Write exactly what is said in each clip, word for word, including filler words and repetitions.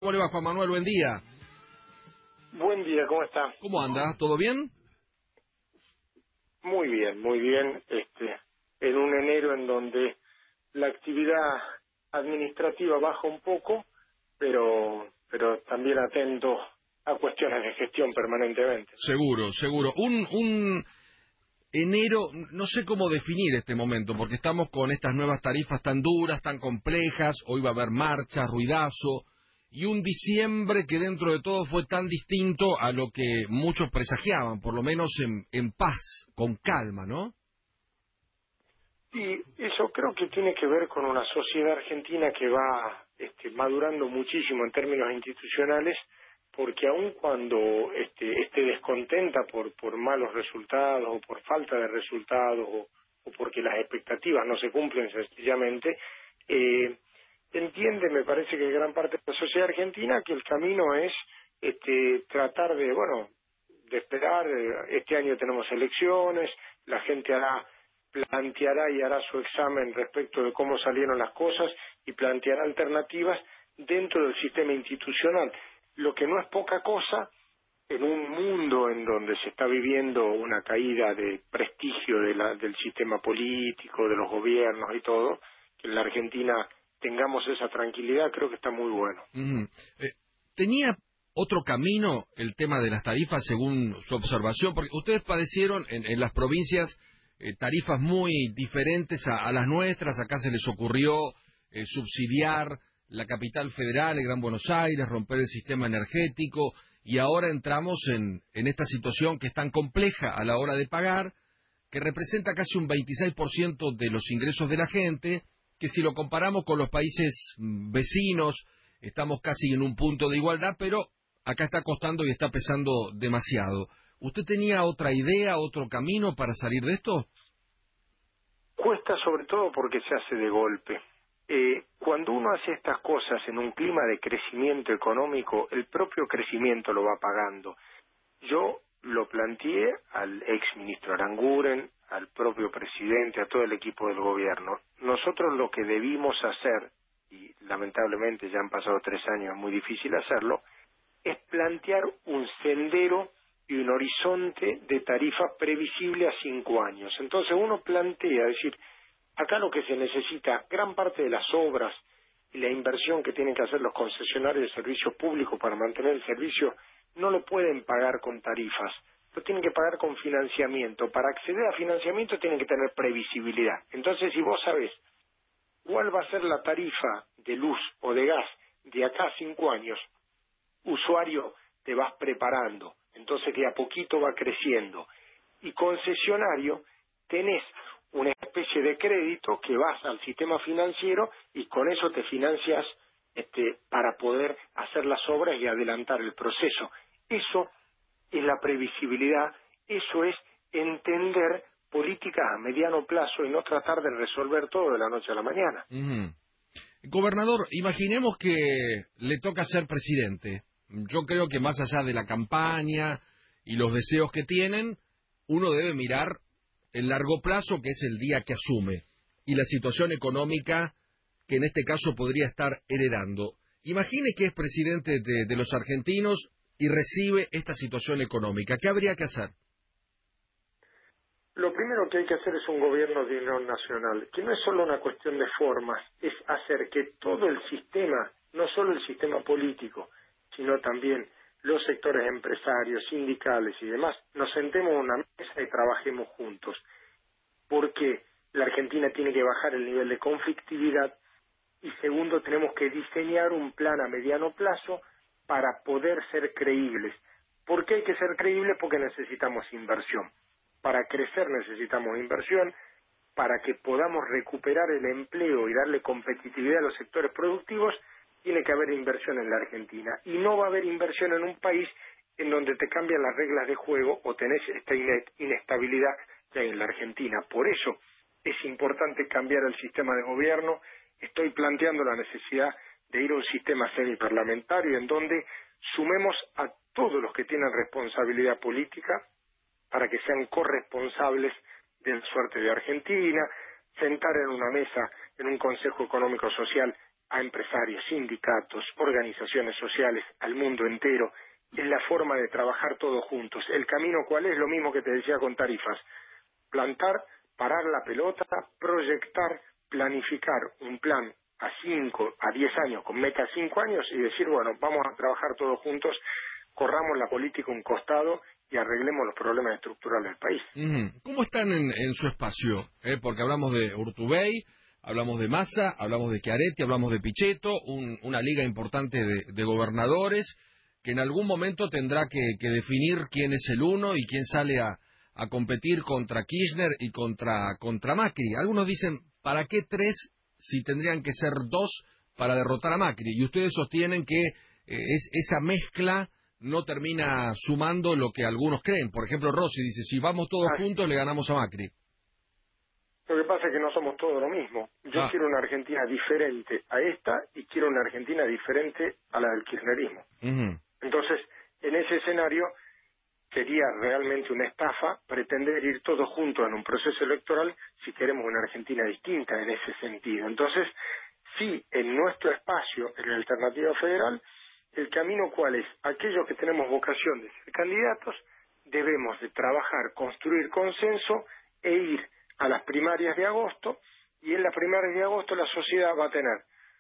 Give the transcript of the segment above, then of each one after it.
¿Cómo le va, Juan Manuel? Buen día. Buen día, ¿cómo está? ¿Cómo anda? ¿Todo bien? Muy bien, muy bien. Este, en un enero en donde la actividad administrativa baja un poco, pero, pero también atento a cuestiones de gestión permanentemente. Seguro, seguro. Un, un enero, no sé cómo definir este momento, porque estamos con estas nuevas tarifas tan duras, tan complejas, hoy va a haber marcha, ruidazo, y un diciembre que dentro de todo fue tan distinto a lo que muchos presagiaban, por lo menos en, en paz, con calma, ¿no? Y eso creo que tiene que ver con una sociedad argentina que va este, madurando muchísimo en términos institucionales, porque aun cuando este, esté descontenta por, por malos resultados o por falta de resultados o, o porque las expectativas no se cumplen sencillamente, eh, entiende, me parece que gran parte de la sociedad argentina, que el camino es este, tratar de, bueno, de esperar. eh, Este año tenemos elecciones, la gente hará planteará y hará su examen respecto de cómo salieron las cosas y planteará alternativas dentro del sistema institucional, lo que no es poca cosa en un mundo en donde se está viviendo una caída de prestigio de la, del sistema político, de los gobiernos y todo. Que en la Argentina tengamos esa tranquilidad, creo que está muy bueno. Uh-huh. eh, ¿Tenía otro camino el tema de las tarifas según su observación? Porque ustedes padecieron en, en las provincias eh, tarifas muy diferentes a, a las nuestras. Acá se les ocurrió eh, subsidiar la capital federal, el Gran Buenos Aires, romper el sistema energético, y ahora entramos en, en esta situación que es tan compleja a la hora de pagar, que representa casi un veintiséis por ciento de los ingresos de la gente, que si lo comparamos con los países mm, vecinos, estamos casi en un punto de igualdad, pero acá está costando y está pesando demasiado. ¿Usted tenía otra idea, otro camino para salir de esto? Cuesta sobre todo porque se hace de golpe. Eh, cuando uno hace estas cosas en un clima de crecimiento económico, el propio crecimiento lo va pagando. Yo lo planteé al ex ministro Aranguren, al propio presidente, a todo el equipo del gobierno. Nosotros lo que debimos hacer, y lamentablemente ya han pasado tres años, es muy difícil hacerlo, es plantear un sendero y un horizonte de tarifa previsible a cinco años. Entonces uno plantea, es decir, acá lo que se necesita, gran parte de las obras y la inversión que tienen que hacer los concesionarios de servicios públicos para mantener el servicio, no lo pueden pagar con tarifas, lo tienen que pagar con financiamiento. Para acceder a financiamiento tienen que tener previsibilidad. Entonces, si vos sabés cuál va a ser la tarifa de luz o de gas de acá a cinco años, usuario, te vas preparando, entonces de a poquito va creciendo. Y concesionario, tenés una especie de crédito que vas al sistema financiero y con eso te financias este, para poder hacer las obras y adelantar el proceso. Eso es la previsibilidad, eso es entender políticas a mediano plazo y no tratar de resolver todo de la noche a la mañana. Uh-huh. Gobernador, imaginemos que le toca ser presidente. Yo creo que más allá de la campaña y los deseos que tienen, uno debe mirar el largo plazo, que es el día que asume, y la situación económica que en este caso podría estar heredando. Imagine que es presidente de, de los argentinos y recibe esta situación económica. ¿Qué habría que hacer? Lo primero que hay que hacer es un gobierno de unión nacional, que no es solo una cuestión de formas, es hacer que todo el sistema, no solo el sistema político, sino también los sectores empresarios, sindicales y demás, nos sentemos en una mesa y trabajemos juntos, porque la Argentina tiene que bajar el nivel de conflictividad y segundo, tenemos que diseñar un plan a mediano plazo para poder ser creíbles. ¿Por qué hay que ser creíbles? Porque necesitamos inversión. Para crecer necesitamos inversión, para que podamos recuperar el empleo y darle competitividad a los sectores productivos, tiene que haber inversión en la Argentina. Y no va a haber inversión en un país en donde te cambian las reglas de juego o tenés esta inestabilidad que hay en la Argentina. Por eso es importante cambiar el sistema de gobierno. Estoy planteando la necesidad de ir a un sistema semiparlamentario en donde sumemos a todos los que tienen responsabilidad política para que sean corresponsables de la suerte de Argentina, sentar en una mesa, en un Consejo Económico Social, a empresarios, sindicatos, organizaciones sociales, al mundo entero, es la forma de trabajar todos juntos. ¿El camino cuál es? Lo mismo que te decía con tarifas. Plantar, parar la pelota, proyectar, planificar un plan a cinco, a diez años, con meta a cinco años, y decir, bueno, vamos a trabajar todos juntos, corramos la política a un costado y arreglemos los problemas estructurales del país. Uh-huh. ¿Cómo están en, en su espacio? ¿Eh? Porque hablamos de Urtubey, hablamos de Massa, hablamos de Schiaretti, hablamos de Pichetto, un, una liga importante de, de gobernadores que en algún momento tendrá que, que definir quién es el uno y quién sale a, a competir contra Kirchner y contra, contra Macri. Algunos dicen, ¿para qué tres si tendrían que ser dos para derrotar a Macri? Y ustedes sostienen que eh, es, esa mezcla no termina sumando lo que algunos creen. Por ejemplo, Rossi dice, si vamos todos Ah, juntos le ganamos a Macri. Lo que pasa es que no somos todos lo mismo. Yo Ah. quiero una Argentina diferente a esta y quiero una Argentina diferente a la del kirchnerismo. Uh-huh. Entonces, en ese escenario, sería realmente una estafa pretender ir todos juntos en un proceso electoral si queremos una Argentina distinta en ese sentido. Entonces, sí, en nuestro espacio, en la Alternativa Federal, el camino cuál es, aquellos que tenemos vocación de ser candidatos, debemos de trabajar, construir consenso e ir a las primarias de agosto, y en las primarias de agosto la sociedad va a tener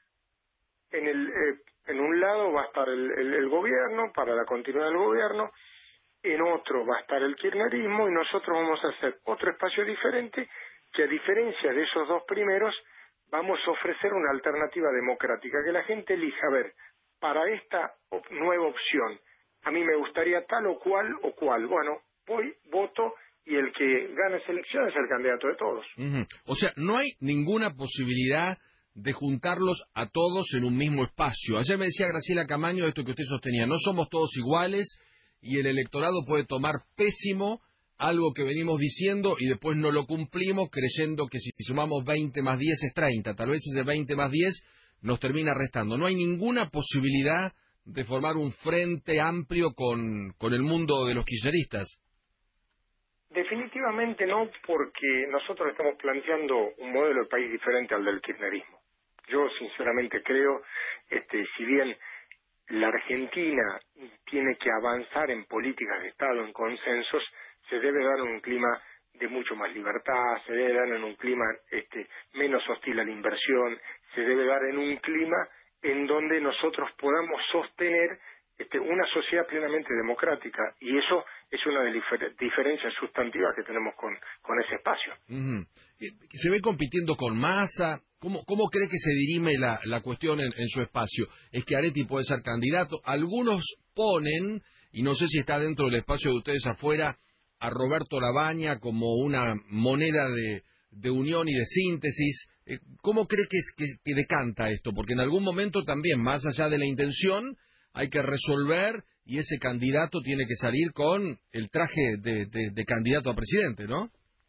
en el eh, en un lado va a estar el, el, el gobierno, para la continuidad del gobierno, en otro va a estar el kirchnerismo, y nosotros vamos a hacer otro espacio diferente que, a diferencia de esos dos primeros, vamos a ofrecer una alternativa democrática, que la gente elija. A ver, para esta op- nueva opción, a mí me gustaría tal o cual o cual. Bueno, voy, voto, y el que gana esa elección es el candidato de todos. Uh-huh. O sea, no hay ninguna posibilidad de juntarlos a todos en un mismo espacio. Ayer me decía Graciela Camaño esto que usted sostenía, no somos todos iguales y el electorado puede tomar pésimo algo que venimos diciendo y después no lo cumplimos creyendo que si sumamos veinte más diez es treinta, tal vez ese veinte más diez nos termina restando. No hay ninguna posibilidad de formar un frente amplio con, con el mundo de los kirchneristas. Definitivamente no, porque nosotros estamos planteando un modelo de país diferente al del kirchnerismo. Yo sinceramente creo, este, si bien la Argentina tiene que avanzar en políticas de Estado, en consensos, se debe dar en un clima de mucho más libertad, se debe dar en un clima este, menos hostil a la inversión, se debe dar en un clima en donde nosotros podamos sostener este, una sociedad plenamente democrática, y eso es una de las difer- diferencias sustantivas que tenemos con, con ese espacio. Uh-huh. ¿Se ve compitiendo con Massa? ¿Cómo, cómo cree que se dirime la, la cuestión en, en su espacio? ¿Es que Schiaretti puede ser candidato? Algunos ponen, y no sé si está dentro del espacio de ustedes afuera, a Roberto Labaña como una moneda de, de unión y de síntesis. Eh, ¿Cómo cree que, es, que, que decanta esto? Porque en algún momento también, más allá de la intención, hay que resolver, y ese candidato tiene que salir con el traje de, de, de candidato a presidente, ¿no?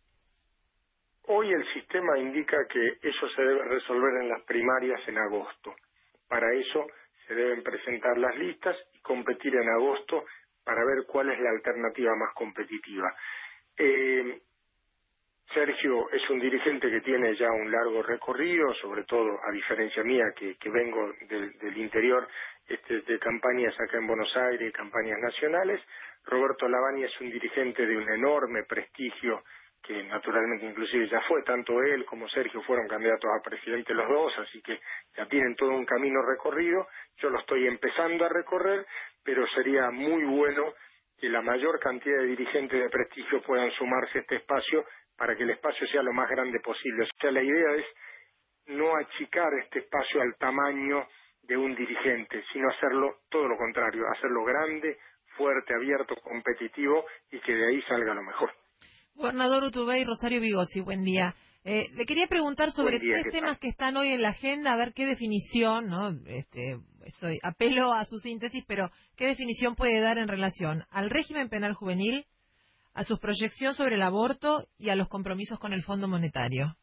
Hoy el sistema indica que eso se debe resolver en las primarias en agosto. Para eso se deben presentar las listas y competir en agosto para ver cuál es la alternativa más competitiva. Eh, Sergio es un dirigente que tiene ya un largo recorrido, sobre todo a diferencia mía, que, que vengo del, del interior este, de campañas acá en Buenos Aires, campañas nacionales. Roberto Labaña es un dirigente de un enorme prestigio, que naturalmente inclusive ya fue, tanto él como Sergio fueron candidatos a presidente los dos, así que ya tienen todo un camino recorrido. Yo lo estoy empezando a recorrer, pero sería muy bueno que la mayor cantidad de dirigentes de prestigio puedan sumarse a este espacio para que el espacio sea lo más grande posible. O sea, la idea es no achicar este espacio al tamaño de un dirigente, sino hacerlo todo lo contrario, hacerlo grande, fuerte, abierto, competitivo, y que de ahí salga lo mejor. Gobernador Urtubey, Rosario Vigossi, buen día. Eh, le quería preguntar sobre Buen día, tres ¿qué temas tal? que están hoy en la agenda, a ver qué definición, ¿no? Este, soy, apelo a su síntesis, pero ¿qué definición puede dar en relación al régimen penal juvenil, a sus proyecciones sobre el aborto y a los compromisos con el Fondo Monetario?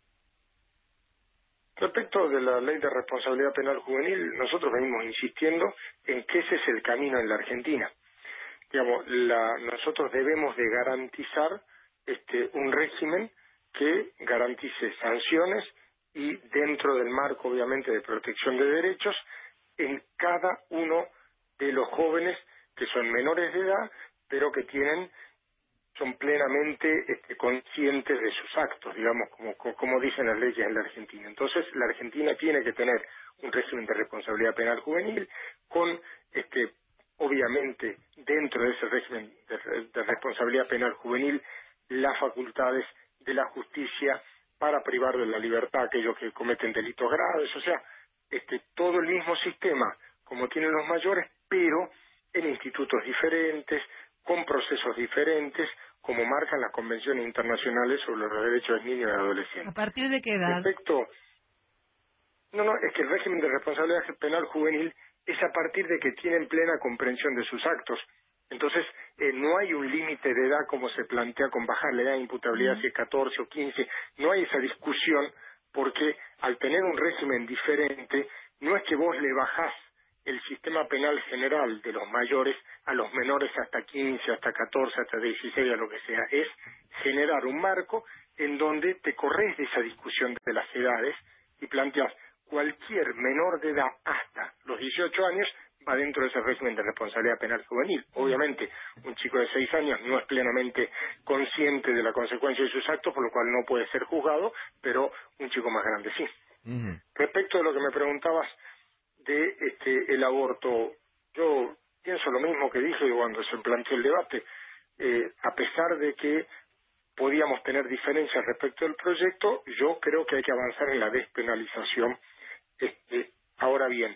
Respecto de la ley de responsabilidad penal juvenil, nosotros venimos insistiendo en que ese es el camino en la Argentina. Digamos, la, nosotros debemos de garantizar este, un régimen que garantice sanciones y dentro del marco, obviamente, de protección de derechos, en cada uno de los jóvenes que son menores de edad, pero que tienen son plenamente este, conscientes de sus actos, digamos, como, como dicen las leyes en la Argentina. Entonces, la Argentina tiene que tener un régimen de responsabilidad penal juvenil con, este, obviamente, dentro de ese régimen de, de responsabilidad penal juvenil, las facultades de la justicia para privar de la libertad a aquellos que cometen delitos graves, o sea, este, todo el mismo sistema como tienen los mayores, pero en institutos diferentes, con procesos diferentes, como marcan las convenciones internacionales sobre los derechos de niños y adolescentes. ¿A partir de qué edad? Respecto, no, no, es que el régimen de responsabilidad penal juvenil es a partir de que tienen plena comprensión de sus actos. Entonces, eh, no hay un límite de edad como se plantea con bajar la edad de imputabilidad si es catorce o quince, no hay esa discusión porque al tener un régimen diferente, no es que vos le bajás el sistema penal general de los mayores a los menores hasta quince, hasta catorce, hasta dieciséis, a lo que sea, es generar un marco en donde te corres de esa discusión de las edades y planteas cualquier menor de edad hasta los dieciocho años va dentro de ese régimen de responsabilidad penal juvenil. Obviamente, un chico de seis años no es plenamente consciente de la consecuencia de sus actos, por lo cual no puede ser juzgado, pero un chico más grande sí. Uh-huh. Respecto de lo que me preguntabas de este el aborto, yo pienso lo mismo que dije cuando se planteó el debate, eh, a pesar de que podíamos tener diferencias respecto del proyecto, yo creo que hay que avanzar en la despenalización. Este, ahora bien,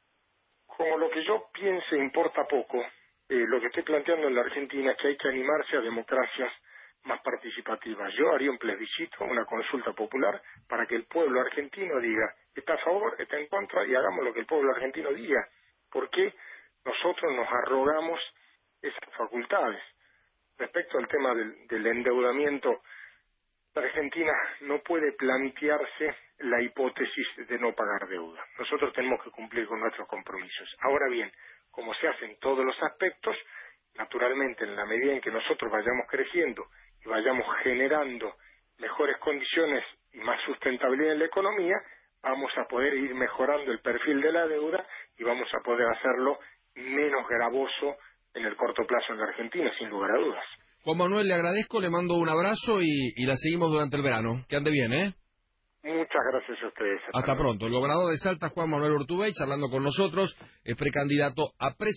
como lo que yo piense importa poco, eh, lo que estoy planteando en la Argentina es que hay que animarse a democracias más participativas. Yo haría un plebiscito, una consulta popular, para que el pueblo argentino diga, está a favor, está en contra, y hagamos lo que el pueblo argentino diga. ¿Por qué nosotros nos arrogamos esas facultades? Respecto al tema del, del endeudamiento, la Argentina no puede plantearse la hipótesis de no pagar deuda. Nosotros tenemos que cumplir con nuestros compromisos. Ahora bien, como se hace en todos los aspectos, naturalmente en la medida en que nosotros vayamos creciendo y vayamos generando mejores condiciones y más sustentabilidad en la economía, vamos a poder ir mejorando el perfil de la deuda y vamos a poder hacerlo menos gravoso en el corto plazo en la Argentina, sin lugar a dudas. Juan Manuel, le agradezco, le mando un abrazo y, y la seguimos durante el verano. Que ande bien, ¿eh? Muchas gracias a ustedes. Hasta, Hasta pronto. El gobernador de Salta, Juan Manuel Urtubey, charlando con nosotros, es precandidato a presidente.